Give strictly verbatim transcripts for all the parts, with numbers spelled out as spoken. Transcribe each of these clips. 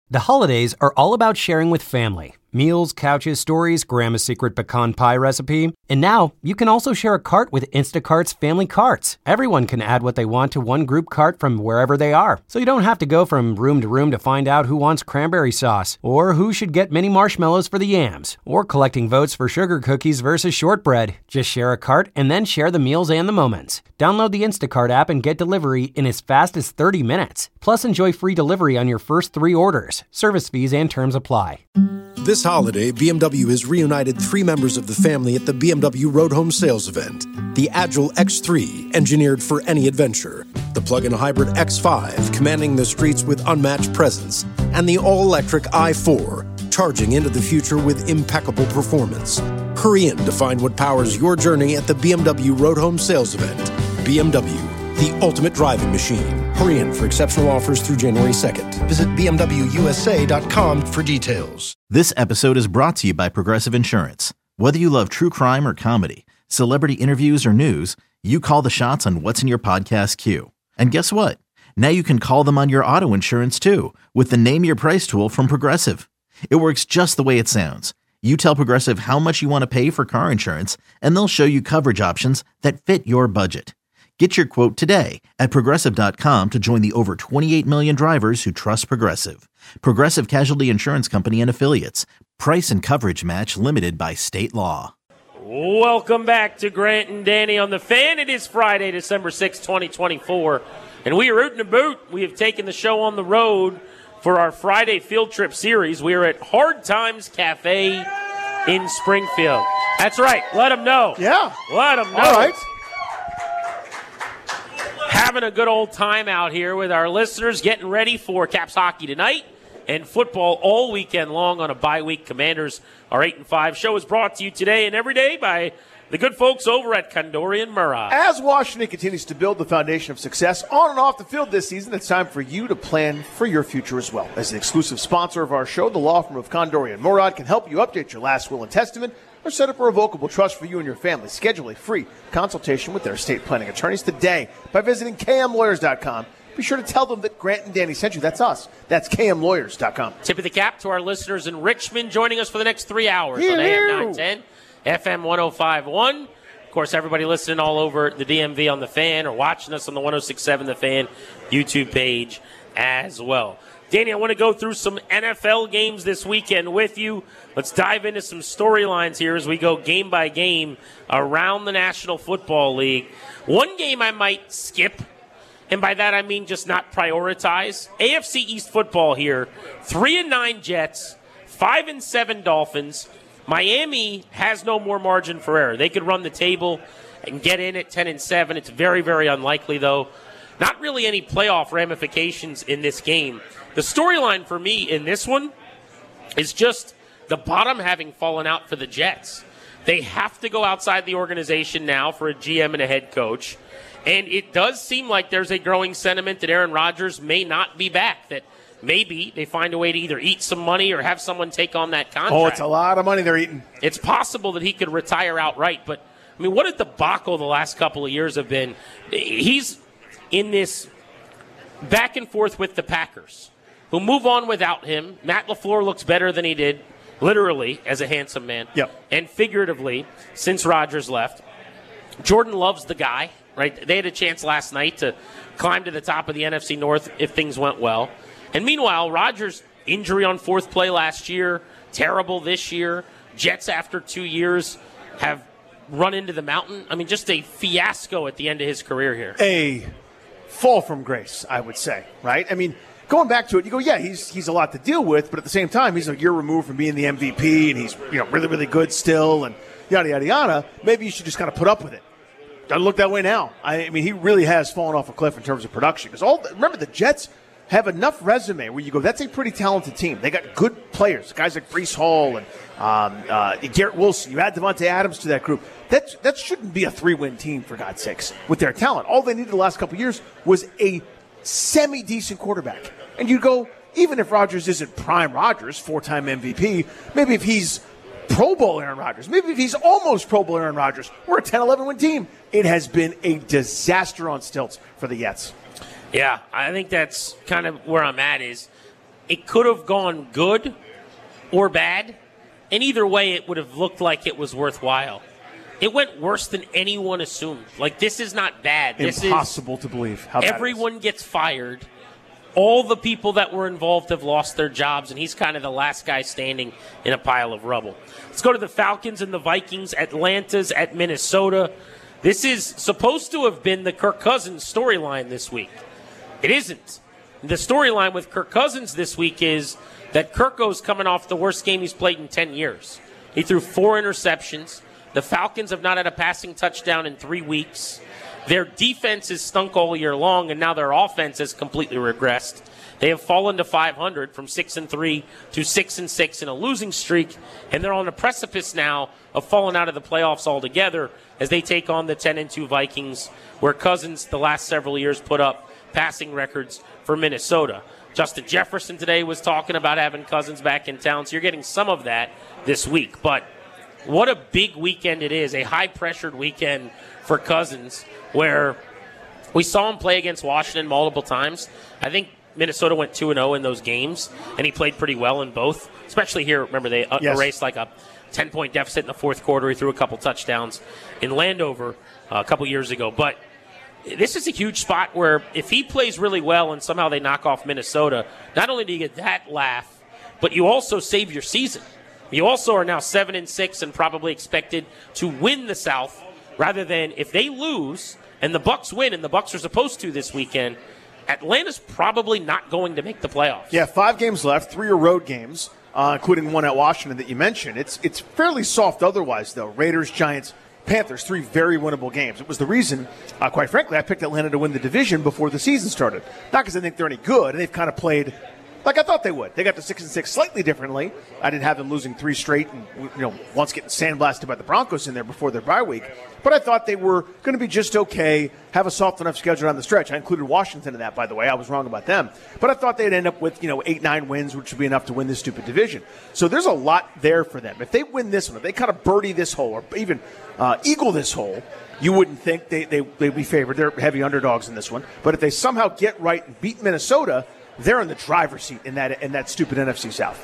The holidays are all about sharing with family. Meals, couches, stories, Grandma's secret pecan pie recipe. And now, you can also share a cart with Instacart's Family Carts. Everyone can add what they want to one group cart from wherever they are. So you don't have to go from room to room to find out who wants cranberry sauce, or who should get mini marshmallows for the yams, or collecting votes for sugar cookies versus shortbread. Just share a cart and then share the meals and the moments. Download the Instacart app and get delivery in as fast as thirty minutes. Plus, enjoy free delivery on your first three orders. Service fees and terms apply. This holiday, B M W has reunited three members of the family at the B M W Road Home Sales Event. The Agile X three, engineered for any adventure. The plug-in hybrid X five, commanding the streets with unmatched presence. And the all-electric i four, charging into the future with impeccable performance. Hurry in to find what powers your journey at the B M W Road Home Sales Event. B M W, the ultimate driving machine. Hurry in for exceptional offers through January second. Visit B M W U S A dot com for details. This episode is brought to you by Progressive Insurance. Whether you love true crime or comedy, celebrity interviews or news, you call the shots on what's in your podcast queue. And guess what? Now you can call them on your auto insurance too with the Name Your Price tool from Progressive. It works just the way it sounds. You tell Progressive how much you want to pay for car insurance, and they'll show you coverage options that fit your budget. Get your quote today at Progressive dot com to join the over twenty-eight million drivers who trust Progressive. Progressive Casualty Insurance Company and Affiliates. Price and coverage match limited by state law. Welcome back to Grant and Danny on the Fan. It is Friday, December sixth, twenty twenty-four, and we are rooting to boot. We have taken the show on the road for our Friday field trip series. We are at Hard Times Cafe in Springfield. That's right. Let them know. Yeah. Let them know. All right. Having a good old time out here with our listeners, getting ready for Caps hockey tonight and football all weekend long on a bye week. Commanders are eight and five. Show is brought to you today and every day by the good folks over at Condori and Murrah. As Washington continues to build the foundation of success on and off the field this season, it's time for you to plan for your future as well. As an exclusive sponsor of our show, the law firm of Condori and Murrah can help you update your last will and testament or set up a revocable trust for you and your family. Schedule a free consultation with their estate planning attorneys today by visiting K M lawyers dot com. Be sure to tell them that Grant and Danny sent you. That's us. That's K M lawyers dot com. Tip of the cap to our listeners in Richmond joining us for the next three hours Here, on A M here. nine ten, F M one oh five point one. Of course, everybody listening all over the D M V on The Fan or watching us on the one oh six point seven The Fan YouTube page as well. Danny, I want to go through some N F L games this weekend with you. Let's dive into some storylines here as we go game by game around the National Football League. One game I might skip, and by that I mean just not prioritize. A F C East football here. Three and nine Jets, five and seven Dolphins. Miami has no more margin for error. They could run the table and get in at ten and seven. It's very, very unlikely, though. Not really any playoff ramifications in this game. The storyline for me in this one is just the bottom having fallen out for the Jets. They have to go outside the organization now for a G M and a head coach. And it does seem like there's a growing sentiment that Aaron Rodgers may not be back, that maybe they find a way to either eat some money or have someone take on that contract. Oh, it's a lot of money they're eating. It's possible that he could retire outright. But, I mean, what a debacle the last couple of years have been. He's in this back and forth with the Packers, who move on without him. Matt LaFleur looks better than he did, literally, as a handsome man. Yep. And figuratively, since Rodgers left. Jordan loves the guy, right? They had a chance last night to climb to the top of the N F C North if things went well. And meanwhile, Rodgers' injury on fourth play last year, terrible this year. Jets, after two years, have run into the mountain. I mean, just a fiasco at the end of his career here. A fall from grace, I would say, right? I mean, going back to it, you go, yeah, he's he's a lot to deal with, but at the same time, he's a year removed from being the M V P, and he's you know really, really good still, and yada, yada, yada. Maybe you should just kind of put up with it. Doesn't look that way now. I, I mean, he really has fallen off a cliff in terms of production. Because all remember, the Jets have enough resume where you go, that's a pretty talented team. They got good players, guys like Breece Hall and um, uh, Garrett Wilson. You add Devontae Adams to that group. That that shouldn't be a three-win team, for God's sakes, with their talent. All they needed the last couple of years was a semi-decent quarterback. And you go, even if Rodgers isn't prime Rodgers, four-time M V P, maybe if he's Pro Bowl Aaron Rodgers, maybe if he's almost Pro Bowl Aaron Rodgers, we're a ten eleven win team. It has been a disaster on stilts for the Jets. Yeah, I think that's kind of where I'm at is it could have gone good or bad, and either way it would have looked like it was worthwhile. It went worse than anyone assumed. Like, this is not bad. This Impossible to believe how bad everyone gets fired. All the people that were involved have lost their jobs, and he's kind of the last guy standing in a pile of rubble. Let's go to the Falcons and the Vikings. Atlanta's at Minnesota. This is supposed to have been the Kirk Cousins storyline this week. It isn't. The storyline with Kirk Cousins this week is that Kirko's coming off the worst game he's played in ten years. He threw four interceptions. The Falcons have not had a passing touchdown in three weeks. Their defense has stunk all year long, and now their offense has completely regressed. They have fallen to five hundred from six and three to six and six in a losing streak, and they're on a precipice now of falling out of the playoffs altogether as they take on the ten and two Vikings, where Cousins the last several years put up passing records for Minnesota. Justin Jefferson today was talking about having Cousins back in town, so you're getting some of that this week. But what a big weekend it is, a high-pressured weekend for Cousins, where we saw him play against Washington multiple times. I think Minnesota went two and oh in those games, and he played pretty well in both, especially here. Remember, they yes. erased like a ten-point deficit in the fourth quarter. He threw a couple touchdowns in Landover uh, a couple years ago. But this is a huge spot where if he plays really well and somehow they knock off Minnesota, not only do you get that laugh, but you also save your season. You also are now seven and six and probably expected to win the South, rather than if they lose and the Bucs win, and the Bucs are supposed to this weekend, Atlanta's probably not going to make the playoffs. Yeah, five games left, three are road games, uh, including one at Washington that you mentioned. It's it's fairly soft otherwise, though. Raiders, Giants, Panthers, three very winnable games. It was the reason, uh, quite frankly, I picked Atlanta to win the division before the season started. Not because I think they're any good, and they've kind of played like I thought they would. They got to six and six slightly differently. I didn't have them losing three straight and, you know, once getting sandblasted by the Broncos in there before their bye week. But I thought they were going to be just okay, have a soft enough schedule on the stretch. I included Washington in that, by the way. I was wrong about them. But I thought they'd end up with, you know, eight, nine wins, which would be enough to win this stupid division. So there's a lot there for them. If they win this one, if they kind of birdie this hole or even uh, eagle this hole, you wouldn't think they, they, they'd be favored. They're heavy underdogs in this one. But if they somehow get right and beat Minnesota, they're in the driver's seat in that in that stupid N F C South.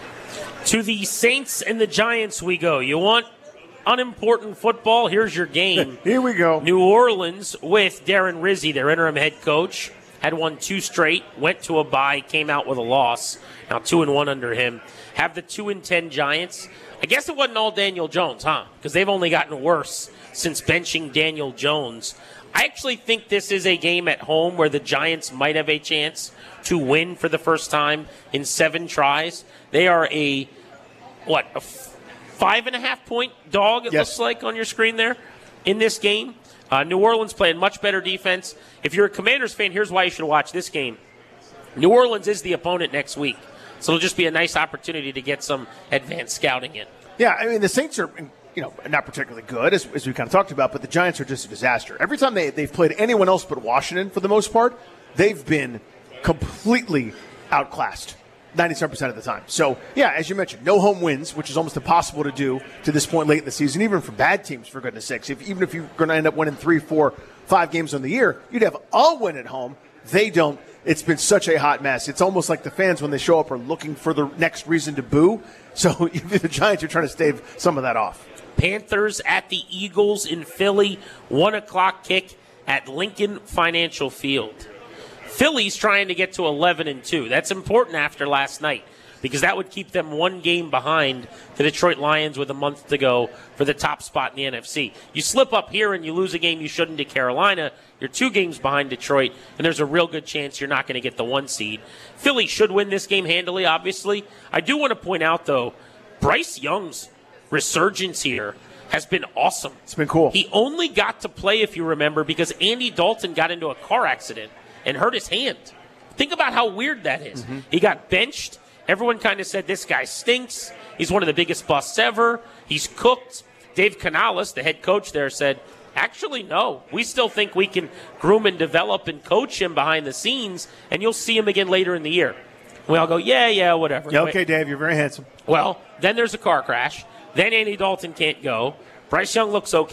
To the Saints and the Giants we go. You want unimportant football? Here's your game. Here we go. New Orleans with Darren Rizzi, their interim head coach, had won two straight, went to a bye, came out with a loss. Now two and one under him. Have the two and ten Giants. I guess it wasn't all Daniel Jones, huh? Because they've only gotten worse since benching Daniel Jones. I actually think this is a game at home where the Giants might have a chance to win for the first time in seven tries. They are a, what, a f- five and a half point dog, it yes. looks like on your screen there, in this game. Uh, New Orleans playing much better defense. If you're a Commanders fan, here's why you should watch this game. New Orleans is the opponent next week, so it'll just be a nice opportunity to get some advanced scouting in. Yeah, I mean, the Saints are, you know, not particularly good, as, as we kind of talked about, but the Giants are just a disaster. Every time they, they've played anyone else but Washington, for the most part, they've been completely outclassed ninety-seven percent of the time. So, yeah, as you mentioned, no home wins, which is almost impossible to do to this point late in the season, even for bad teams, for goodness sakes. If, even if you're going to end up winning three, four, five games on the year, you'd have a win at home. They don't. It's been such a hot mess. It's almost like the fans, when they show up, are looking for the next reason to boo. So the Giants are trying to stave some of that off. Panthers at the Eagles in Philly, one o'clock kick at Lincoln Financial Field. Philly's trying to get to eleven and two. That's important after last night, because that would keep them one game behind the Detroit Lions with a month to go for the top spot in the N F C. You slip up here and you lose a game you shouldn't to Carolina, you're two games behind Detroit, and there's a real good chance you're not going to get the one seed. Philly should win this game handily, obviously. I do want to point out, though, Bryce Young's resurgence here has been awesome. It's been cool. He only got to play, if you remember, because Andy Dalton got into a car accident and hurt his hand. Think about how weird that is. Mm-hmm. He got benched. Everyone kind of said, this guy stinks. He's one of the biggest busts ever. He's cooked. Dave Canales, the head coach there, said, actually, no. We still think we can groom and develop and coach him behind the scenes, and you'll see him again later in the year. We all go, yeah, yeah, whatever. Yeah, okay, Dave, you're very handsome. Well, then there's a car crash. Then Andy Dalton can't go. Bryce Young looks okay.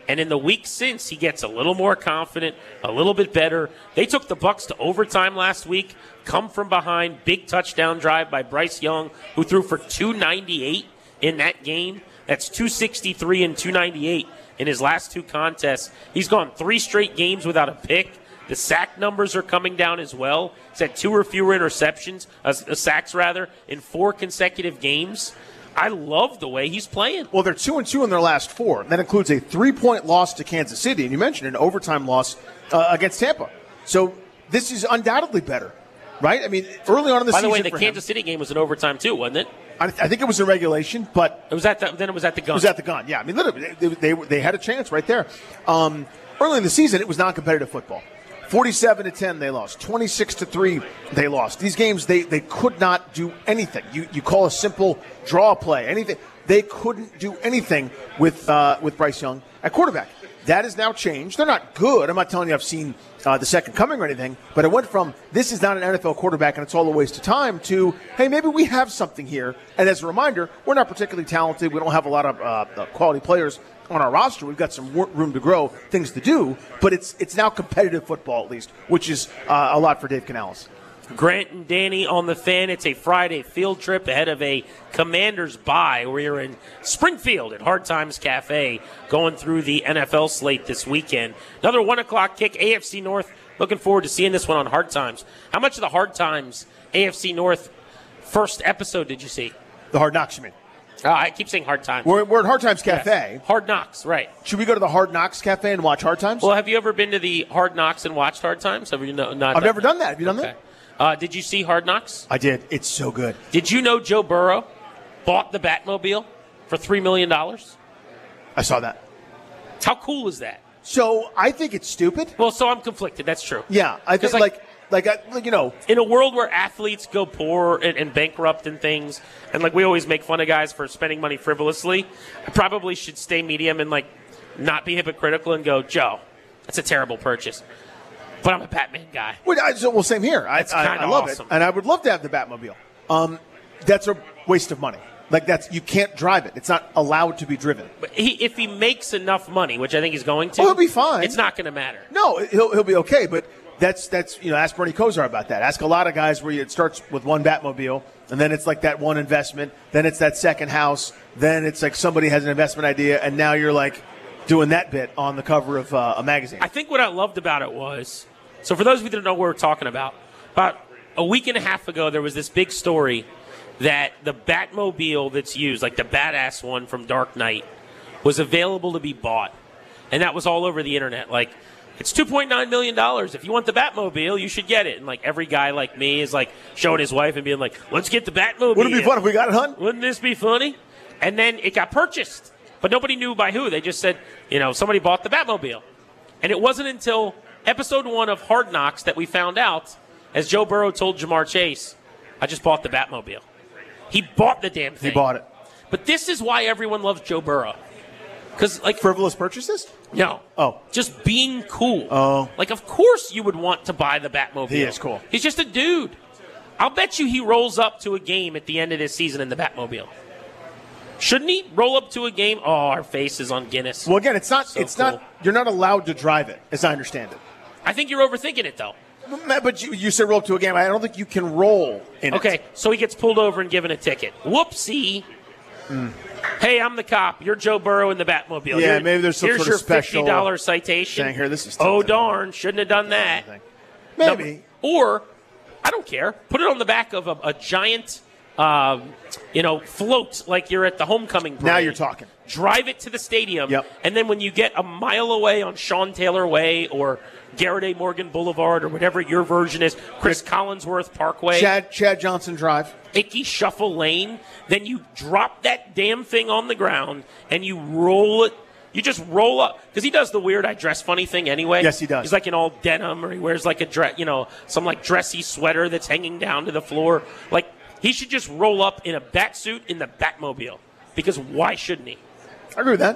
And in the week since, he gets a little more confident, a little bit better. They took the Bucs to overtime last week, come from behind, big touchdown drive by Bryce Young, who threw for two ninety-eight in that game. That's two sixty-three and two ninety-eight in his last two contests. He's gone three straight games without a pick. The sack numbers are coming down as well. He's had two or fewer interceptions, uh, sacks rather, in four consecutive games. I love the way he's playing. Well, they're two and two in their last four. And that includes a three-point loss to Kansas City, and you mentioned an overtime loss uh, against Tampa. So this is undoubtedly better, right? I mean, early on in the By season, the way, the for Kansas him, City game was an overtime too, wasn't it? I, I think it was in regulation, but It was at the, then it was at the gun. it was at the gun. Yeah, I mean, literally, they they, they had a chance right there. Um, early in the season, it was non-competitive football. forty-seven to ten, they lost. twenty-six to three, they lost. These games, they, they could not do anything. You you call a simple draw play, anything. They couldn't do anything with uh, with Bryce Young at quarterback. That has now changed. They're not good. I'm not telling you I've seen uh, the second coming or anything, but it went from this is not an N F L quarterback and it's all a waste of time to, hey, maybe we have something here. And as a reminder, we're not particularly talented. We don't have a lot of uh, quality players on our roster. We've got some room to grow, things to do, but it's it's now competitive football at least, which is uh, a lot for Dave Canales. Grant and Danny on the Fan. It's a Friday field trip ahead of a Commanders bye. We're in Springfield at Hard Times Cafe going through the N F L slate this weekend. Another one o'clock kick, A F C North. Looking forward to seeing this one on Hard Times. How much of the Hard Times A F C North first episode did you see? The Hard Knocks, you mean? Oh, I keep saying Hard Times. We're, we're at Hard Times Cafe. Yes. Hard Knocks, right. Should we go to the Hard Knocks Cafe and watch Hard Times? Well, have you ever been to the Hard Knocks and watched Hard Times? Have you no, not? I've done never that? done that. Have you done Okay. that? Uh, did you see Hard Knocks? I did. It's so good. Did you know Joe Burrow bought the Batmobile for three million dollars? I saw that. How cool is that? So I think it's stupid. Well, so I'm conflicted. That's true. Yeah, I think 'Cause, like like, like, I, like you know, in a world where athletes go poor and, and bankrupt and things, and like we always make fun of guys for spending money frivolously, I probably should stay medium and like not be hypocritical and go, Joe, that's a terrible purchase. But I'm a Batman guy. well, I, so, well same here. I, That's I, kinda I love awesome. it, and I would love to have the Batmobile. Um, that's a waste of money. Like that's you can't drive it. It's not allowed to be driven. But he, if he makes enough money, which I think he's going to, Oh, he'll be fine. It's not going to matter. No, he'll he'll be okay. But that's that's you know, ask Bernie Kosar about that. Ask a lot of guys where it starts with one Batmobile, and then it's like that one investment, then it's that second house, then it's like somebody has an investment idea, and now you're like doing that bit on the cover of uh, a magazine. I think what I loved about it was, so for those of you that don't know what we're talking about, about a week and a half ago there was this big story that the Batmobile that's used, like the badass one from Dark Knight, was available to be bought. And that was all over the internet. Like, it's two point nine million dollars. If you want the Batmobile, you should get it. And, like, every guy like me is, like, showing his wife and being like, let's get the Batmobile. Wouldn't it be fun if we got it, hun? Wouldn't this be funny? And then it got purchased. But nobody knew by who. They just said, you know, somebody bought the Batmobile. And it wasn't until episode one of Hard Knocks that we found out, as Joe Burrow told Jamar Chase, I just bought the Batmobile. He bought the damn thing. He bought it. But this is why everyone loves Joe Burrow. Because, like, Frivolous purchases? no. Oh. Just being cool. Oh. Like, of course you would want to buy the Batmobile. He is cool. He's just a dude. I'll bet you he rolls up to a game at the end of this season in the Batmobile. Shouldn't he roll up to a game? Oh, our face is on Guinness. Well, again, it's not. So it's cool. not. You're not allowed to drive it, as I understand it. I think you're overthinking it, though. But you, you said roll up to a game. I don't think you can roll in Okay, it. so he gets pulled over and given a ticket. Whoopsie. Mm. Hey, I'm the cop. You're Joe Burrow in the Batmobile. Yeah, Here- maybe there's some here's sort your of special fifty dollars citation. thing here. This is oh, tilted. darn. Shouldn't have done that. Maybe. No, or, I don't care. Put it on the back of a, a giant, um, you know, float like you're at the homecoming parade. Now you're talking. Drive it to the stadium. Yep. And then when you get a mile away on Sean Taylor Way or Garrett A. Morgan Boulevard or whatever your version is, Chris Collinsworth Parkway. Chad Chad Johnson Drive. Icky Shuffle Lane, then you drop that damn thing on the ground and you roll it. You just roll up because he does the weird I dress funny thing anyway. Yes, he does. He's like in all denim, or he wears like a dress, you know, some like dressy sweater that's hanging down to the floor. Like he should just roll up in a bat suit in the Batmobile because why shouldn't he? I agree with that.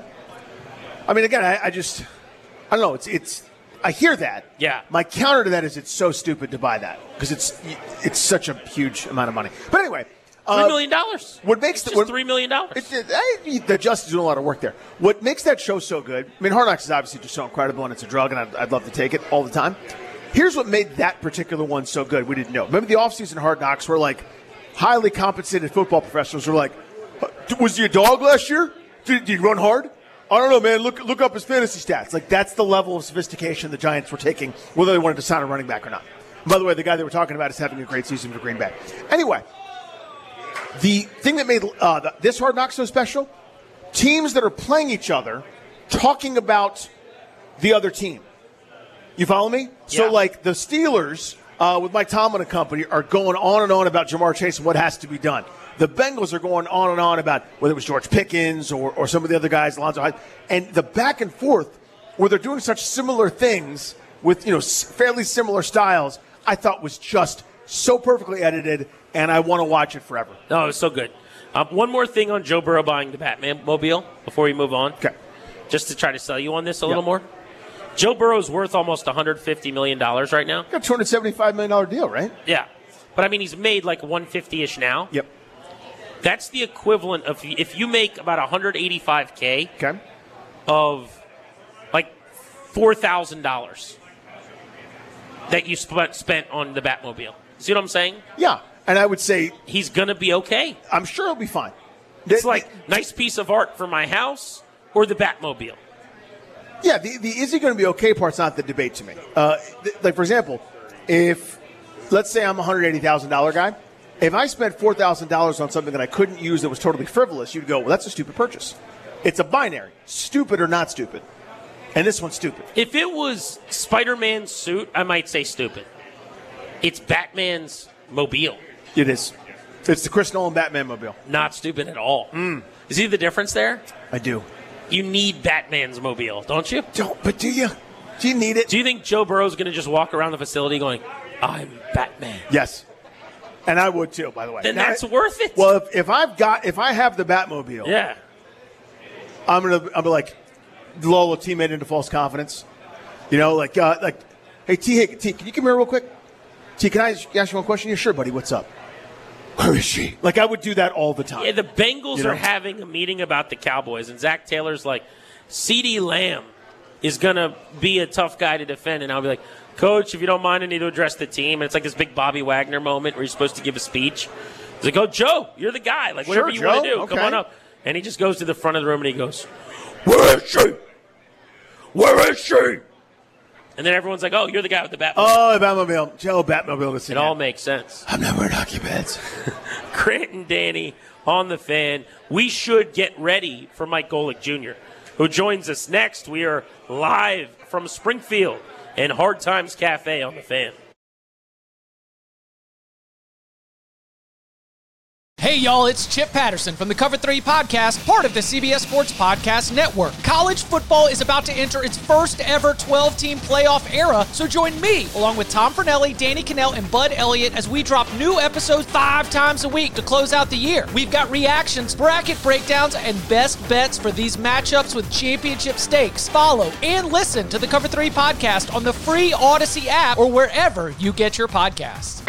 I mean, again, I, I just I don't know. It's it's. I hear that. Yeah. My counter to that is it's so stupid to buy that because it's it's such a huge amount of money. But anyway, Three Uh, million dollars. what makes it's the, just what, three million dollars? It, it, I, the Justin's doing a lot of work there. What makes that show so good? I mean, Hard Knocks is obviously just so incredible, and it's a drug, and I'd, I'd love to take it all the time. Here's what made that particular one so good. We didn't know. Remember the offseason Hard Knocks where like highly compensated football professionals were like, "Was he a dog last year? Did, did he run hard? I don't know, man. Look look up his fantasy stats." Like that's the level of sophistication the Giants were taking, whether they wanted to sign a running back or not. And by the way, the guy they were talking about is having a great season for Green Bay. Anyway, the thing that made uh, the, this Hard Knocks so special, teams that are playing each other talking about the other team. You follow me? Yeah. So, like, the Steelers uh, with Mike Tomlin and company are going on and on about Jamar Chase and what has to be done. The Bengals are going on and on about whether it was George Pickens or, or some of the other guys, Alonzo Hyde. And the back and forth where they're doing such similar things with, you know, fairly similar styles, I thought was just so perfectly edited, and I want to watch it forever. No, it was so good. Um, one more thing on Joe Burrow buying the Batman mobile before we move on. Okay. Just to try to sell you on this a Yep. little more. Joe Burrow's worth almost one hundred fifty million dollars right now. Got a two hundred seventy-five million dollars deal, right? Yeah. But, I mean, he's made like one hundred fifty-ish now. Yep. That's the equivalent of if you make about one hundred eighty-five K Okay. of like four thousand dollars that you sp- spent on the Batmobile. See what I'm saying? Yeah. And I would say He's going to be okay. I'm sure he'll be fine. It's The- like, nice piece of art for my house or the Batmobile. Yeah, the, the is he going to be okay part's not the debate to me. Uh, th- like, for example, if, let's say I'm a one hundred eighty thousand dollars guy, if I spent four thousand dollars on something that I couldn't use that was totally frivolous, you'd go, well, that's a stupid purchase. It's a binary, stupid or not stupid. And this one's stupid. If it was Spider-Man's suit, I might say stupid. It's Batman's mobile. It is. It's the Chris Nolan Batman mobile. Not stupid at all. Mm. See the difference there? I do. You need Batman's mobile, don't you? Don't, but do you? Do you need it? Do you think Joe Burrow's going to just walk around the facility going, I'm Batman? Yes. And I would too, by the way. Then Now, that's worth it. Well, if, if I've got, if I have the Batmobile, yeah. I'm gonna, I'm gonna like lull a teammate into false confidence. You know, like, uh, like, hey T, hey T, can you come here real quick? T, can I ask you one question? Yeah, sure, buddy. What's up? Where is she? Like, I would do that all the time. Yeah, the Bengals You know? are having a meeting about the Cowboys, and Zach Taylor's like, CeeDee Lamb is going to be a tough guy to defend. And I'll be like, Coach, if you don't mind, I need to address the team. And it's like this big Bobby Wagner moment where he's supposed to give a speech. He's like, oh, Joe, you're the guy. Like, whatever Sure, you want to Joe. do, come Okay. on up. And he just goes to the front of the room and he goes, where is she? Where is she? And then everyone's like, oh, you're the guy with the Batmobile. Oh, Batmobile. Joe, Batmobile. Listen, It all makes sense. I'm not wearing hockey pads. Grant and Danny on the Fan. We should get ready for Mike Golick Junior, who joins us next. We are live from Springfield and Hard Times Cafe on the Fan. Hey y'all, it's Chip Patterson from the Cover three Podcast, part of the C B S Sports Podcast Network. College football is about to enter its first ever twelve-team playoff era, so join me, along with Tom Fornelli, Danny Cannell, and Bud Elliott as we drop new episodes five times a week to close out the year. We've got reactions, bracket breakdowns, and best bets for these matchups with championship stakes. Follow and listen to the Cover three Podcast on the free Odyssey app or wherever you get your podcasts.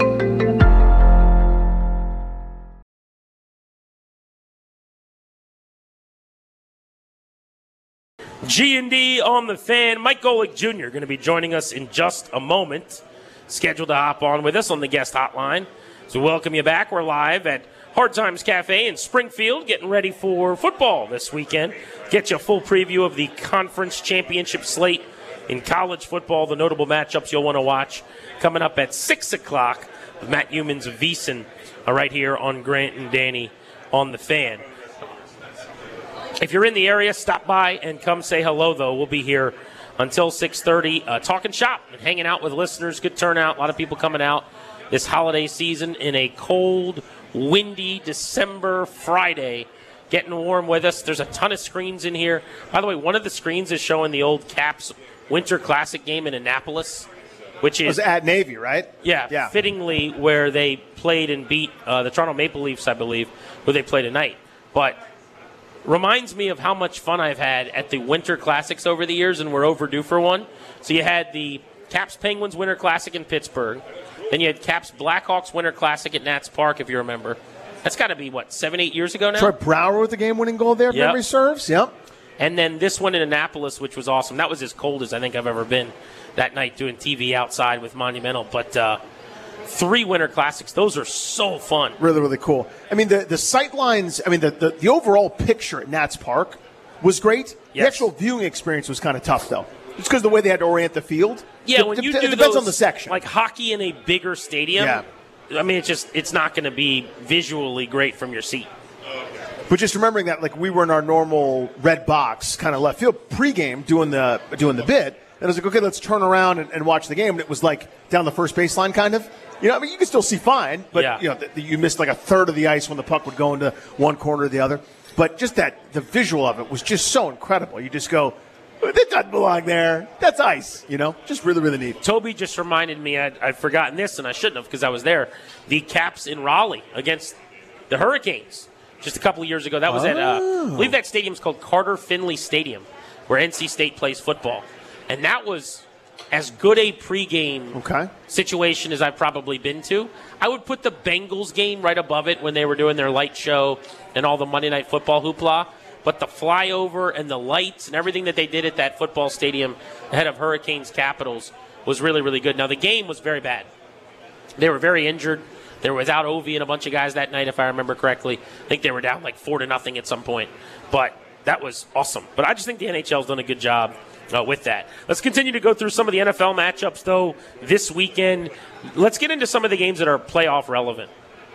G and D on the Fan. Mike Golick Junior going to be joining us in just a moment. Scheduled to hop on with us on the guest hotline. So welcome you back. We're live at Hard Times Cafe in Springfield, getting ready for football this weekend. Get you a full preview of the conference championship slate in college football, the notable matchups you'll want to watch coming up at six o'clock with Matt Humans of VEASAN uh, right here on Grant and Danny on the Fan. If you're in the area, stop by and come say hello, though. We'll be here until six thirty, uh, talking shop and hanging out with listeners. Good turnout. A lot of people coming out this holiday season in a cold, windy December Friday. Getting warm with us. There's a ton of screens in here. By the way, one of the screens is showing the old Caps Winter Classic game in Annapolis, which It was is at Navy, right? yeah, Yeah. fittingly where they played and beat uh, the Toronto Maple Leafs, I believe, who they play tonight. But reminds me of how much fun I've had at the Winter Classics over the years, and we're overdue for one. So you had the Caps Penguins Winter Classic in Pittsburgh. Then you had Caps Blackhawks Winter Classic at Nats Park, if you remember. That's got to be, what, seven, eight years ago now? Troy Brower with the game-winning goal there, if yep. memory serves. Yep. And then this one in Annapolis, which was awesome. That was as cold as I think I've ever been that night doing T V outside with Monumental. But uh, three Winter Classics, those are so fun. Really, really cool. I mean, the, the sight lines, I mean, the, the, the overall picture at Nats Park was great. Yes. The actual viewing experience was kind of tough, though. It's because the way they had to orient the field. Yeah, it, when you it, do it depends those, on the section. Like hockey in a bigger stadium, yeah. I mean, it's just it's not going to be visually great from your seat. But just remembering that, like, we were in our normal red box kind of left field pregame doing the doing the bit, and I was like, okay, let's turn around and, and watch the game. And it was like down the first baseline, kind of. You know, I mean, you can still see fine, but yeah. you know, the, the, you missed like a third of the ice when the puck would go into one corner or the other. But just that, the visual of it was just so incredible. You just go, that doesn't belong there. That's ice, you know? Just really, really neat. Toby just reminded me, I'd, I'd forgotten this, and I shouldn't have because I was there. The Caps in Raleigh against the Hurricanes just a couple of years ago. That was oh. at, uh, I believe that stadium's called Carter Finley Stadium, where N C State plays football. And that was as good a pregame okay. situation as I've probably been to. I would put the Bengals game right above it when they were doing their light show and all the Monday Night Football hoopla. But the flyover and the lights and everything that they did at that football stadium ahead of Hurricanes Capitals was really, really good. Now, the game was very bad. They were very injured. They were without Ovi and a bunch of guys that night, if I remember correctly. I think they were down like four to nothing at some point. But that was awesome. But I just think the N H L's done a good job uh, with that. Let's continue to go through some of the N F L matchups, though, this weekend. Let's get into some of the games that are playoff relevant.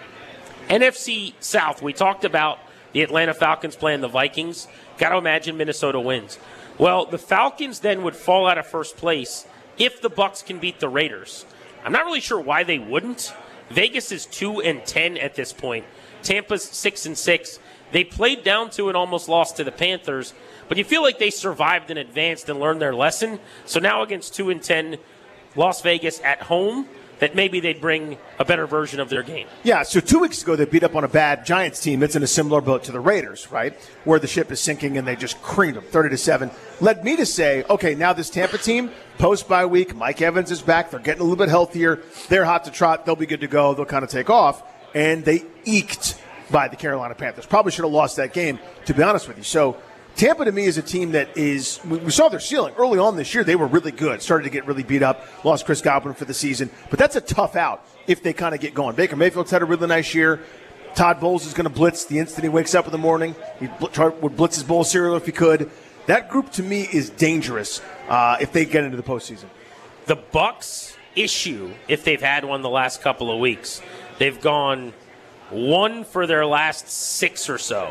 N F C South, we talked about the Atlanta Falcons playing the Vikings. Got to imagine Minnesota wins. Well, the Falcons then would fall out of first place if the Bucs can beat the Raiders. I'm not really sure why they wouldn't. Vegas is two and ten at this point. Tampa's six and six. They played down to and almost lost to the Panthers, but you feel like they survived and advanced and learned their lesson. So now against two and ten, Las Vegas at home, that maybe they'd bring a better version of their game. Yeah, so two weeks ago they beat up on a bad Giants team that's in a similar boat to the Raiders, right, where the ship is sinking and they just creamed them thirty to seven. Led me to say, okay, now this Tampa team, post-bye week, Mike Evans is back. They're getting a little bit healthier. They're hot to trot. They'll be good to go. They'll kind of take off. And they eked by the Carolina Panthers. Probably should have lost that game, to be honest with you. So Tampa, to me, is a team that is – we saw their ceiling. Early on this year, they were really good. Started to get really beat up. Lost Chris Godwin for the season. But that's a tough out if they kind of get going. Baker Mayfield's had a really nice year. Todd Bowles is going to blitz the instant he wakes up in the morning. He would blitz his bowl of cereal if he could. That group, to me, is dangerous uh, if they get into the postseason. The Bucs issue, if they've had one the last couple of weeks, they've gone one for their last six or so.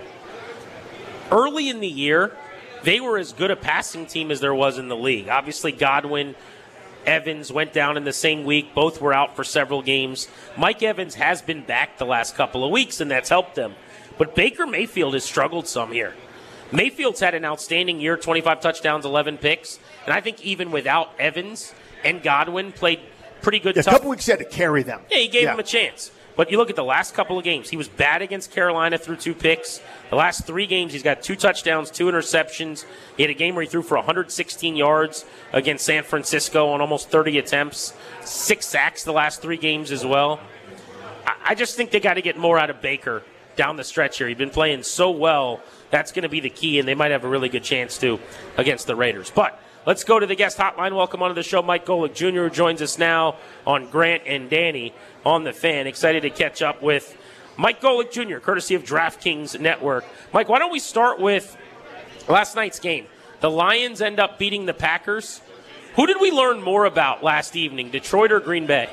Early in the year, they were as good a passing team as there was in the league. Obviously, Godwin, Evans went down in the same week. Both were out for several games. Mike Evans has been back the last couple of weeks, and that's helped them. But Baker Mayfield has struggled some here. Mayfield's had an outstanding year, twenty-five touchdowns, eleven picks. And I think even without Evans and Godwin, played pretty good. Yeah, a tough. couple weeks he had to carry them. Yeah, he gave yeah. him a chance. But you look at the last couple of games. He was bad against Carolina through two picks. The last three games, he's got two touchdowns, two interceptions. He had a game where he threw for one hundred sixteen yards against San Francisco on almost thirty attempts. Six sacks the last three games as well. I just think they got to get more out of Baker down the stretch here. He's been playing so well. That's going to be the key, and they might have a really good chance to against the Raiders. But let's go to the guest hotline. Welcome onto the show, Mike Golic Junior, who joins us now on Grant and Danny on the Fan. Excited to catch up with Mike Golic Junior, courtesy of DraftKings Network. Mike, why don't we start with last night's game? The Lions end up beating the Packers. Who did we learn more about last evening, Detroit or Green Bay?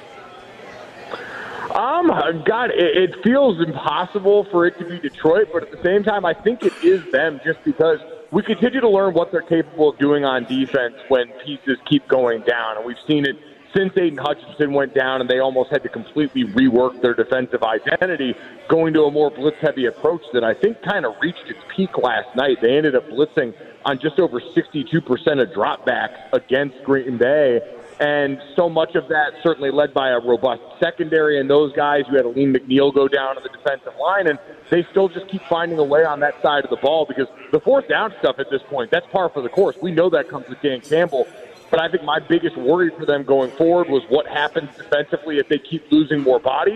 Um, God, it, it feels impossible for it to be Detroit, but at the same time, I think it is them just because we continue to learn what they're capable of doing on defense when pieces keep going down. And we've seen it since Aiden Hutchinson went down and they almost had to completely rework their defensive identity, going to a more blitz-heavy approach that I think kind of reached its peak last night. They ended up blitzing on just over sixty-two percent of dropbacks against Green Bay. And so much of that certainly led by a robust secondary and those guys. You had Aleem McNeil go down on the defensive line, and they still just keep finding a way on that side of the ball because the fourth down stuff at this point, that's par for the course. We know that comes with Dan Campbell. But I think my biggest worry for them going forward was what happens defensively if they keep losing more bodies.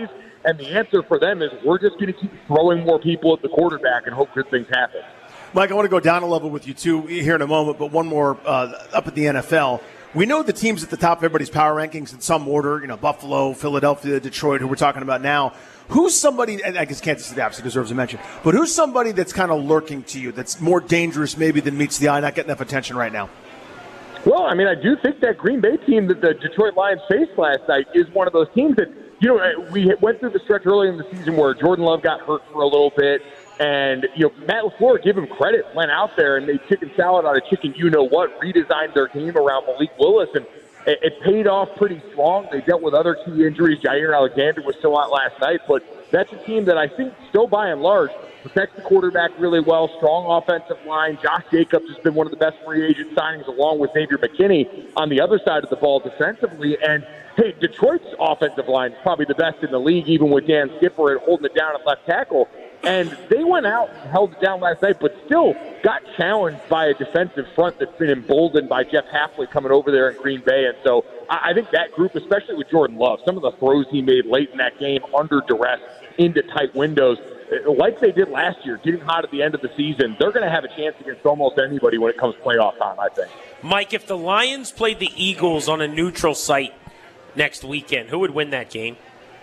And the answer for them is we're just going to keep throwing more people at the quarterback and hope good things happen. Mike, I want to go down a level with you, too, here in a moment, but one more uh, up at the N F L. We know the teams at the top of everybody's power rankings in some order, you know, Buffalo, Philadelphia, Detroit, who we're talking about now. Who's somebody, and I guess Kansas City obviously deserves a mention, but who's somebody that's kind of lurking to you, that's more dangerous maybe than meets the eye, not getting enough attention right now? Well, I mean, I do think that Green Bay team that the Detroit Lions faced last night is one of those teams that, you know, we went through the stretch early in the season where Jordan Love got hurt for a little bit. And, you know, Matt LaFleur, give him credit, went out there and made chicken salad out of chicken you-know-what, redesigned their team around Malik Willis, and it, it paid off pretty strong. They dealt with other key injuries. Jair Alexander was still out last night, but that's a team that I think still by and large protects the quarterback really well, strong offensive line. Josh Jacobs has been one of the best free agent signings along with Xavier McKinney on the other side of the ball defensively. And, hey, Detroit's offensive line is probably the best in the league, even with Dan Skipper and holding it down at left tackle. And they went out and held it down last night, but still got challenged by a defensive front that's been emboldened by Jeff Hafley coming over there in Green Bay. And so I think that group, especially with Jordan Love, some of the throws he made late in that game under duress into tight windows, like they did last year, getting hot at the end of the season, they're going to have a chance against almost anybody when it comes playoff time, I think. Mike, if the Lions played the Eagles on a neutral site next weekend, who would win that game?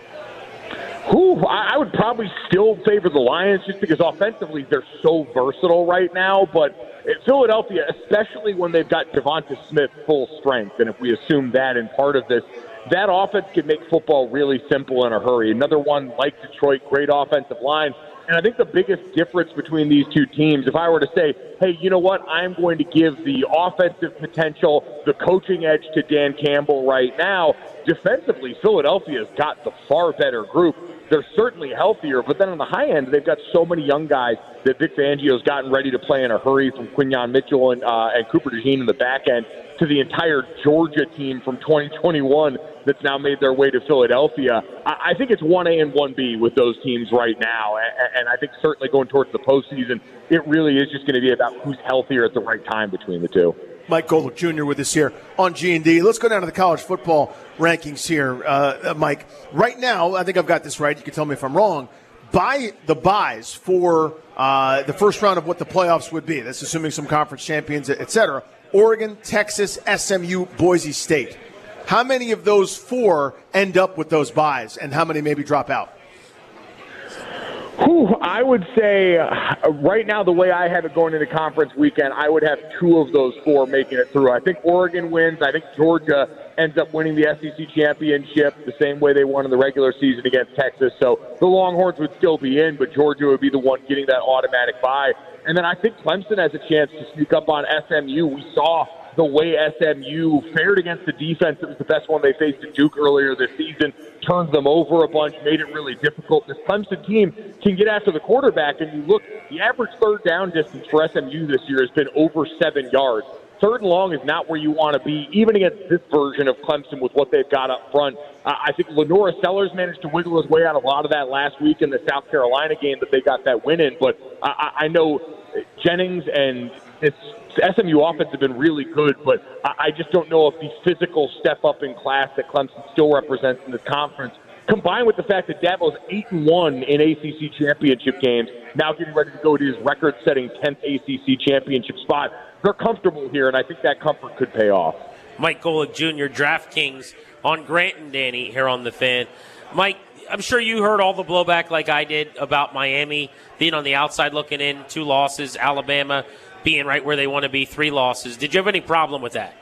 Who I would probably still favor the Lions just because offensively they're so versatile right now. But Philadelphia, especially when they've got Devonta Smith full strength, and if we assume that in part of this, that offense can make football really simple in a hurry. Another one like Detroit, great offensive line. And I think the biggest difference between these two teams, if I were to say, hey, you know what, I'm going to give the offensive potential, the coaching edge to Dan Campbell right now, defensively, Philadelphia's got the far better group. They're certainly healthier, but then on the high end, they've got so many young guys that Vic Fangio's gotten ready to play in a hurry, from Quinyon Mitchell and, uh, and Cooper DeJean in the back end to the entire Georgia team from twenty twenty-one that's now made their way to Philadelphia. I, I think it's one A and one B with those teams right now, and, and I think certainly going towards the postseason, it really is just going to be about who's healthier at the right time between the two. Mike Golic Junior with us here on G and D. Let's go down to the college football rankings here, uh, Mike. Right now, I think I've got this right. You can tell me if I'm wrong. By the buys for uh, the first round of what the playoffs would be, that's assuming some conference champions, et cetera, Oregon, Texas, S M U, Boise State. How many of those four end up with those buys, and how many maybe drop out? Whew, I would say uh, right now, the way I have it going into conference weekend, I would have two of those four making it through. I think Oregon wins. I think Georgia ends up winning the S E C championship the same way they won in the regular season against Texas. So the Longhorns would still be in, but Georgia would be the one getting that automatic bye. And then I think Clemson has a chance to sneak up on S M U. We saw the way S M U fared against the defense that was the best one they faced at Duke earlier this season, turned them over a bunch, made it really difficult. This Clemson team can get after the quarterback, and you look, the average third down distance for S M U this year has been over seven yards. Third and long is not where you want to be, even against this version of Clemson with what they've got up front. Uh, I think Lenora Sellers managed to wiggle his way out a lot of that last week in the South Carolina game that they got that win in, but I, I know Jennings and it's S M U offense have been really good, but I just don't know if the physical step up in class that Clemson still represents in this conference, combined with the fact that Dabo's eight and one in A C C championship games, now getting ready to go to his record-setting tenth A C C championship spot, they're comfortable here, and I think that comfort could pay off. Mike Golic Junior, DraftKings on Grant and Danny here on The Fan. Mike, I'm sure you heard all the blowback like I did about Miami being on the outside looking in, two losses, Alabama being right where they want to be, three losses. Did you have any problem with that?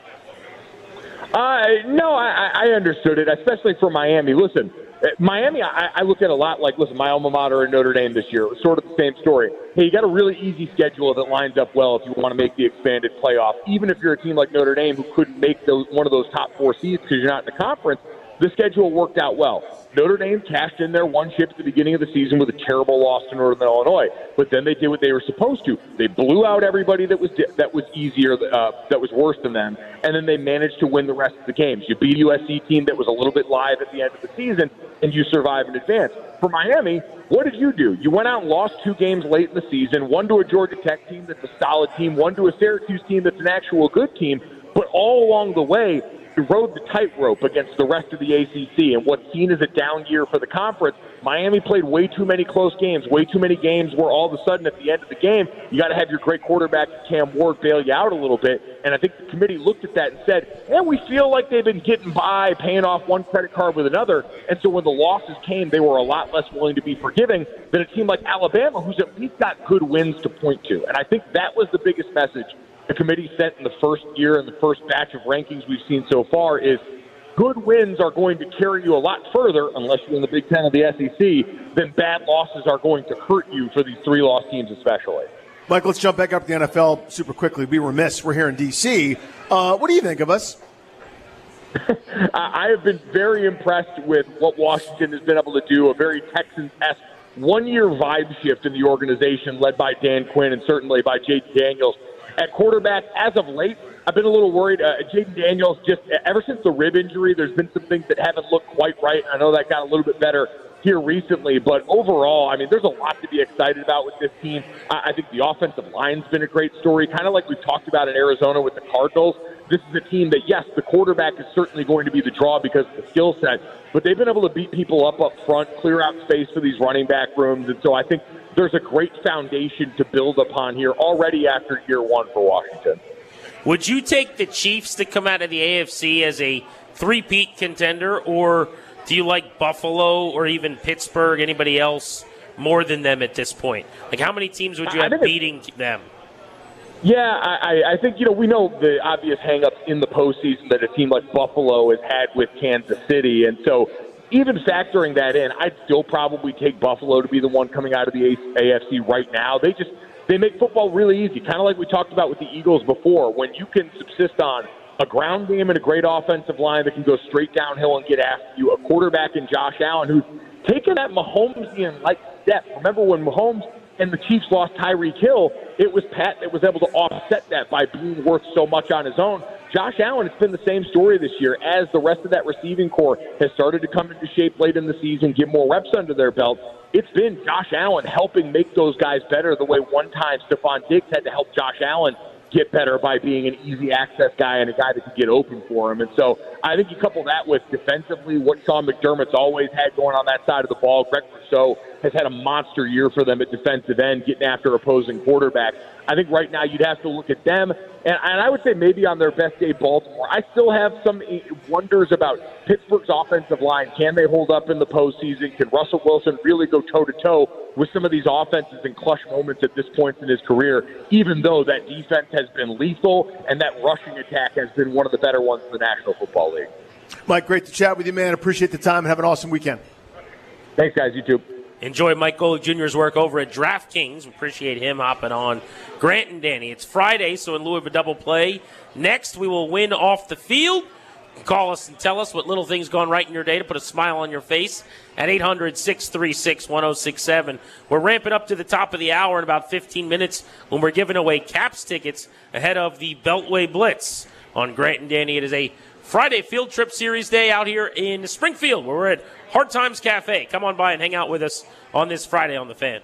Uh, no, I, I understood it, especially for Miami. Listen, Miami, I, I look at a lot like, listen, my alma mater in Notre Dame this year. It was sort of the same story. Hey, you got a really easy schedule that lines up well if you want to make the expanded playoff. Even if you're a team like Notre Dame who couldn't make those, one of those top four seeds because you're not in the conference, the schedule worked out well. Notre Dame cashed in their one chip at the beginning of the season with a terrible loss to Northern Illinois, but then they did what they were supposed to. They blew out everybody that was that was easier, uh, that was worse than them, and then they managed to win the rest of the games. You beat a U S C team that was a little bit live at the end of the season, and you survive in advance. For Miami, what did you do? You went out and lost two games late in the season, one to a Georgia Tech team that's a solid team, one to a Syracuse team that's an actual good team, but all along the way, you rode the tightrope against the rest of the A C C, and what's seen as a down year for the conference Miami played way too many close games, way too many games where all of a sudden at the end of the game, you got to have your great quarterback, Cam Ward, bail you out a little bit. And I think the committee looked at that and said, yeah, we feel like they've been getting by, paying off one credit card with another. And so when the losses came, they were a lot less willing to be forgiving than a team like Alabama, who's at least got good wins to point to. And I think that was the biggest message the committee sent in the first year and the first batch of rankings we've seen so far is good wins are going to carry you a lot further, unless you're in the Big Ten or the S E C, than bad losses are going to hurt you for these three-loss teams especially. Mike, let's jump back up to the N F L super quickly. Be remiss. We're here in D C. Uh, what do you think of us? I have been very impressed with what Washington has been able to do, a very Texans-esque one-year vibe shift in the organization led by Dan Quinn and certainly by Jayden Daniels. At quarterback, as of late, I've been a little worried. Uh, Jayden Daniels, just ever since the rib injury, there's been some things that haven't looked quite right. I know that got a little bit better here recently, but overall, I mean, there's a lot to be excited about with this team. I, I think the offensive line's been a great story, kind of like we talked about in Arizona with the Cardinals. This is a team that, yes, the quarterback is certainly going to be the draw because of the skill set, but they've been able to beat people up up front, clear out space for these running back rooms, and so I think there's a great foundation to build upon here already after year one for Washington. Would you take the Chiefs to come out of the A F C as a three-peat contender, or do you like Buffalo or even Pittsburgh, anybody else, more than them at this point? Like, how many teams would you have beating them? Yeah, I, I think, you know, we know the obvious hang-ups in the postseason that a team like Buffalo has had with Kansas City, and so even factoring that in, I'd still probably take Buffalo to be the one coming out of the A F C right now. They just they make football really easy, kind of like we talked about with the Eagles before. When you can subsist on a ground game and a great offensive line that can go straight downhill and get after you, a quarterback in Josh Allen who's taken that Mahomesian-like step. Remember when Mahomes and the Chiefs lost Tyreek Hill, it was Pat that was able to offset that by being worth so much on his own. Josh Allen, it's been the same story this year as the rest of that receiving core has started to come into shape late in the season, get more reps under their belt. It's been Josh Allen helping make those guys better the way one time Stephon Diggs had to help Josh Allen get better by being an easy access guy and a guy that could get open for him. And so I think you couple that with defensively what Sean McDermott's always had going on that side of the ball. Greg Rousseau has had a monster year for them at defensive end, getting after opposing quarterbacks. I think right now you'd have to look at them, and, and I would say maybe on their best day, Baltimore. I still have some wonders about Pittsburgh's offensive line. Can they hold up in the postseason? Can Russell Wilson really go toe-to-toe with some of these offenses in clutch moments at this point in his career, even though that defense has been lethal and that rushing attack has been one of the better ones in the National Football League? Mike, great to chat with you, man. Appreciate the time and have an awesome weekend. Thanks, guys. You too. Enjoy Mike Golic Junior's work over at DraftKings. Appreciate him hopping on. Grant and Danny, it's Friday, so in lieu of a double play, next we will win off the field. Call us and tell us what little things gone right in your day to put a smile on your face at eight hundred, six three six, one oh six seven. We're ramping up to the top of the hour in about fifteen minutes when we're giving away Caps tickets ahead of the Beltway Blitz on Grant and Danny. It is a Friday field trip series day out here in Springfield, where we're at Hard Times Cafe. Come on by and hang out with us on this Friday on The Fan.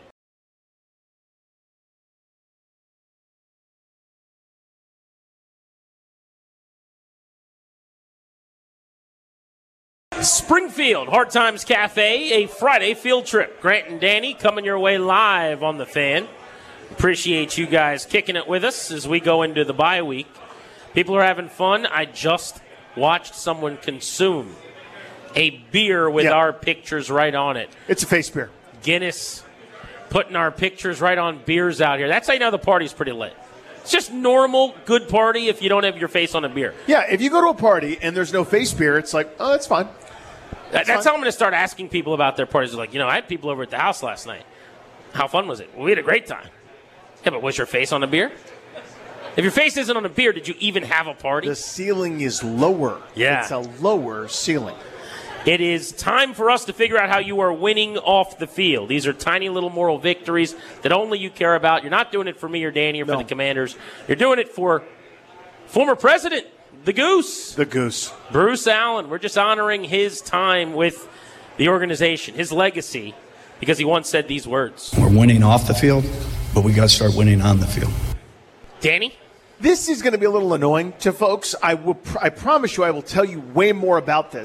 Springfield, Hard Times Cafe, a Friday field trip. Grant and Danny coming your way live on The Fan. Appreciate you guys kicking it with us as we go into the bye week. People are having fun. I just watched someone consume a beer with yeah. our pictures right on it. It's a face beer. Guinness putting our pictures right on beers out here. That's how you know the party's pretty lit. It's just normal, good party if you don't have your face on a beer. Yeah, if you go to a party and there's no face beer, it's like, oh, that's fine. That's, that's fine. How I'm going to start asking people about their parties. They're like, you know, I had people over at the house last night. How fun was it? Well, we had a great time. Yeah, but was your face on a beer? If your face isn't on a beer, did you even have a party? The ceiling is lower. Yeah. It's a lower ceiling. It is time for us to figure out how you are winning off the field. These are tiny little moral victories that only you care about. You're not doing it for me or Danny or for no. the Commanders. You're doing it for former president, the Goose. The Goose. Bruce Allen. We're just honoring his time with the organization, his legacy, because he once said these words. We're winning off the field, but we got to start winning on the field. Danny? This is going to be a little annoying to folks. I will. Pr- I promise you I will tell you way more about this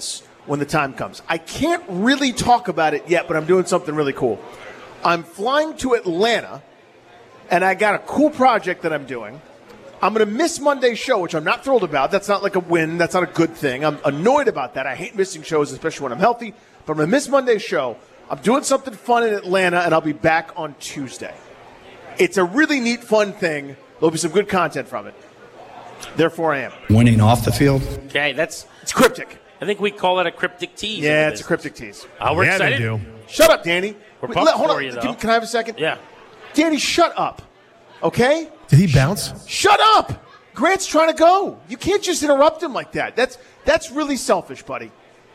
when the time comes. I can't really talk about it yet, but I'm doing something really cool. I'm flying to Atlanta, and I got a cool project that I'm doing. I'm going to miss Monday's show, which I'm not thrilled about. That's not like a win. That's not a good thing. I'm annoyed about that. I hate missing shows, especially when I'm healthy. But I'm going to miss Monday's show. I'm doing something fun in Atlanta, and I'll be back on Tuesday. It's a really neat, fun thing. There'll be some good content from it. Therefore, I am. Winning off the field. Okay, that's It's cryptic. I think we call it a cryptic tease. Yeah, it's a cryptic tease. Uh, we're Yeah, they excited. do. Shut up, Danny. We're Wait, pumped let- hold for on. you, though. Can, can I have a second? Yeah. Danny, shut up. Okay? Did he bounce? Shut up! Grant's trying to go. You can't just interrupt him like that. That's that's really selfish, buddy.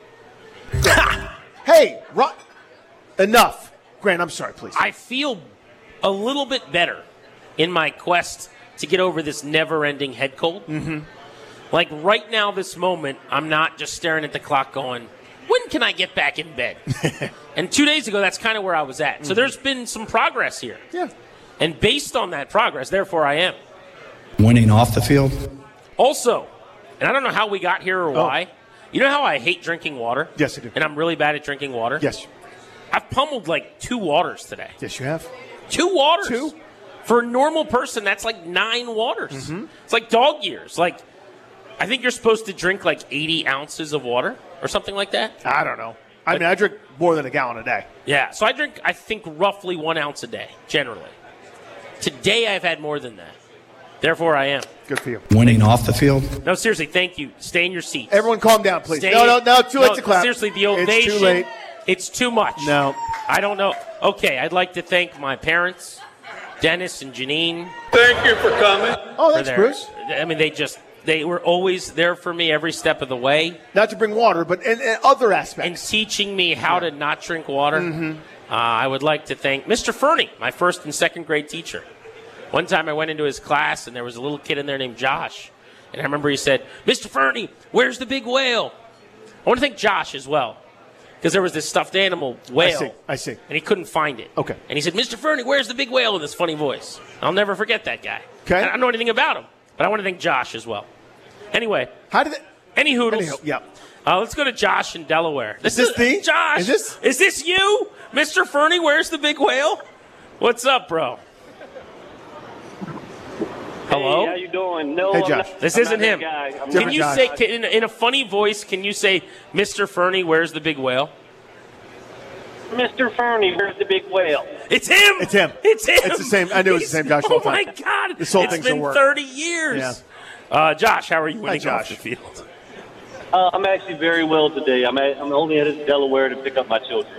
Hey, Ron, enough. Grant, I'm sorry, please. I feel a little bit better in my quest to get over this never-ending head cold. Mm-hmm. Like right now, this moment, I'm not just staring at the clock going, when can I get back in bed? And two days ago, that's kind of where I was at. Mm-hmm. So there's been some progress here. Yeah. And based on that progress, therefore I am. Winning off the field. Also, and I don't know how we got here or why, oh. You know how I hate drinking water? Yes, I do. And I'm really bad at drinking water? Yes. I've pummeled like two waters today. Yes, you have. Two waters. Two? For a normal person, that's like nine waters. Mm-hmm. It's like dog years. Like, I think you're supposed to drink like eighty ounces of water or something like that. I don't know. I but, mean, I drink more than a gallon a day. Yeah, so I drink, I think, roughly one ounce a day, generally. Today, I've had more than that. Therefore, I am. Good for you. Winning off the field. No, seriously, thank you. Stay in your seats. Everyone calm down, please. Stay no, no, no, too late no, to clap. Seriously, the ovation. It's too late. It's too much. No. I don't know. Okay, I'd like to thank my parents, Dennis and Janine. Thank you for coming. Oh, thanks, their, Bruce. I mean, they just, they were always there for me every step of the way. Not to bring water, but in, in other aspects. And teaching me how yeah. to not drink water. Mm-hmm. Uh, I would like to thank Mister Fernie, my first and second grade teacher. One time I went into his class, and there was a little kid in there named Josh. And I remember he said, Mister Fernie, where's the big whale? I want to thank Josh as well, because there was this stuffed animal whale. I see, I see. And he couldn't find it. Okay. And he said, Mister Fernie, where's the big whale, in this funny voice? I'll never forget that guy. Okay. I don't know anything about him, but I want to thank Josh as well. Anyway. How did it? Any hoodles. Any, yeah. Uh, let's go to Josh in Delaware. This is this the? Josh. Is this? Is this you? Mister Fernie, where's the big whale? What's up, bro? Hello? Hey, how you doing? No, hey, I'm Josh. not, this I'm isn't him. Can you Josh. say, can, in, in a funny voice, can you say, Mister Fernie, where's the big whale? Mister Fernie, where's the big whale? It's him! It's him. It's him! It's the same. I knew it was the same Josh. Oh, my God. This whole it's thing's been a work. thirty years. Yeah. Uh, Josh, how are you winning Hi, off Josh. the field? Uh, I'm actually very well today. I'm, at, I'm only headed to Delaware to pick up my children.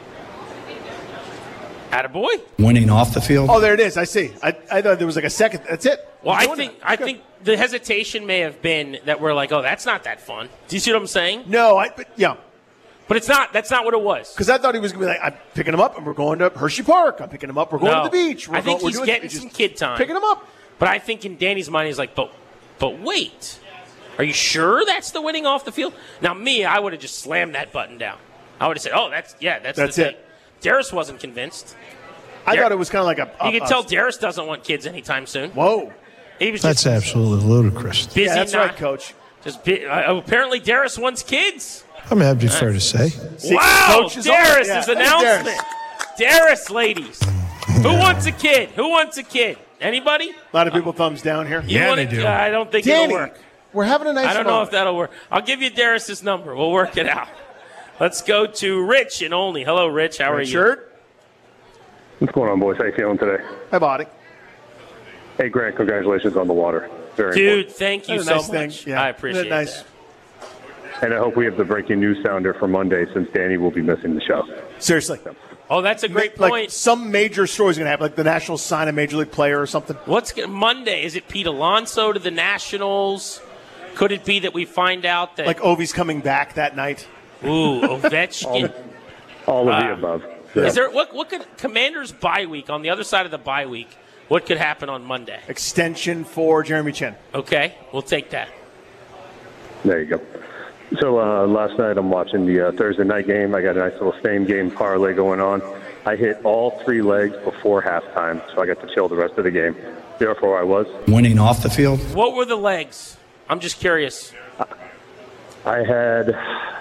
Attaboy. Winning off the field. Oh, there it is. I see. I, I thought there was like a second. That's it. Well, You're I doing think it. I Good. think the hesitation may have been that we're like, oh, that's not that fun. Do you see what I'm saying? No, I. But, yeah. But it's not. That's not what it was. Because I thought he was going to be like, I'm picking him up and we're going to Hershey Park. I'm picking him up. We're going No. to the beach. We're I think going, he's we're doing, getting just some kid time. Picking him up. But I think in Danny's mind, he's like, but, but wait. Are you sure that's the winning off the field? Now, me, I would have just slammed that button down. I would have said, oh, that's, yeah, that's, That's the thing. it. Darius wasn't convinced. I Dar- thought it was kind of like a. a You can a, tell Darius doesn't want kids anytime soon. Whoa. He was That's just absolutely ludicrous. busy. Yeah, that's not, right, Coach. Just bu- uh, apparently, Darius wants kids. I mean, that'd be fair to say. See, Wow, Coach is on. Darius' Yeah. Hey, announcement. Darius, ladies. Who wants a kid? Who wants a kid? Anybody? A lot of people thumbs down here. You Yeah, wanna, they do. Uh, I don't think Danny, it'll work. we're having a nice I don't know moment. if that'll work. I'll give you Darius' number. We'll work it out. Let's go to Rich in Olney. Hello, Rich. How are Red you? shirt. What's going on, boys? How you feeling today? Hi, Body. Hey, Grant, congratulations on the water. Very Dude, important. thank you That's a so nice much. thing. Yeah. I appreciate Isn't that nice? that. And I hope we have the breaking news sounder for Monday since Danny will be missing the show. Seriously. Oh, that's a great like point. some major story's going to happen, like the Nationals sign a major league player or something. What's gonna, Monday? Is it Pete Alonso to the Nationals? Could it be that we find out that Like Ovi's coming back that night. ooh Ovechkin? All of Uh, the above. Is there what? What could Commanders bye week on the other side of the bye week? What could happen on Monday? Extension for Jeremy Chin. Okay, we'll take that. There you go. So uh, last night I'm watching the uh, Thursday night game. I got a nice little same game parlay going on. I hit all three legs before halftime, so I got to chill the rest of the game. Therefore, I was. Winning off the field. What were the legs? I'm just curious. I had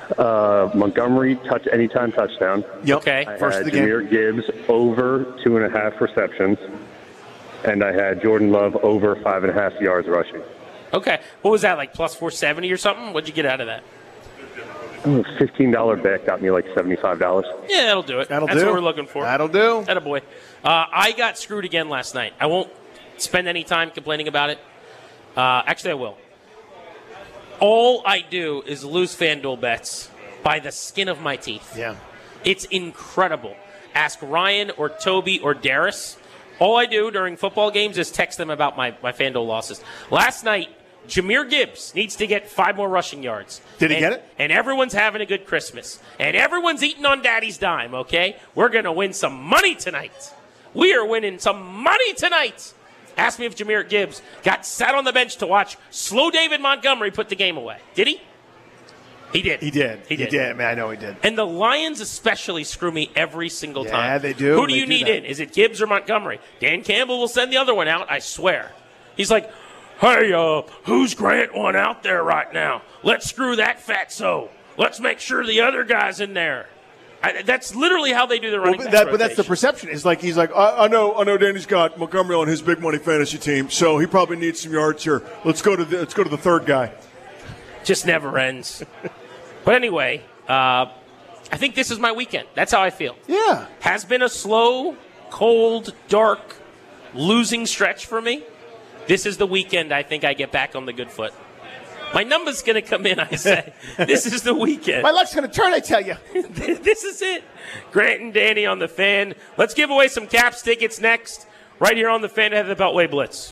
Uh, Montgomery touch anytime touchdown. Yep. Okay. I First had of the game. Jahmyr Gibbs over two and a half receptions, and I had Jordan Love over five and a half yards rushing. Okay. What was that, like plus four seventy or something? What'd you get out of that? Oh, fifteen dollars bet got me like seventy-five dollars. Yeah, that'll do it. That'll That's do. what we're looking for. That'll do. Attaboy. Uh, I got screwed again last night. I won't spend any time complaining about it. Uh, actually, I will. All I do is lose FanDuel bets by the skin of my teeth. Yeah. It's incredible. Ask Ryan or Toby or Darius. All I do during football games is text them about my, my FanDuel losses. Last night, Jahmyr Gibbs needs to get five more rushing yards. Did he and, get it? And everyone's having a good Christmas. And everyone's eating on Daddy's dime, okay? We're going to win some money tonight. We are winning some money tonight. Ask me if Jahmyr Gibbs got sat on the bench to watch slow David Montgomery put the game away. Did he? He did. He did. He did. He did. Man, I know he did. And the Lions especially screw me every single Yeah, time. they do. Who do They you do need that. in? Is it Gibbs or Montgomery? Dan Campbell will send the other one out, I swear. He's like, hey, uh, who's Grant one out there right now? Let's screw that fatso. Let's make sure the other guy's in there. I, that's literally how they do the running Well, back but, that, but that's the rotation. perception. It's like he's like, I, I know, I know, Danny's got Montgomery on his big money fantasy team, so he probably needs some yards here. Let's go to the, let's go to the third guy. Just never ends. But anyway, uh, I think this is my weekend. That's how I feel. Yeah, Has been a slow, cold, dark, losing stretch for me. This is the weekend I think I get back on the good foot. My number's going to come in, I say. This is the weekend. my luck's going to turn, I tell you. This is it. Grant and Danny on the Fan. Let's give away some Caps tickets next, right here on the Fan ahead of the Beltway Blitz.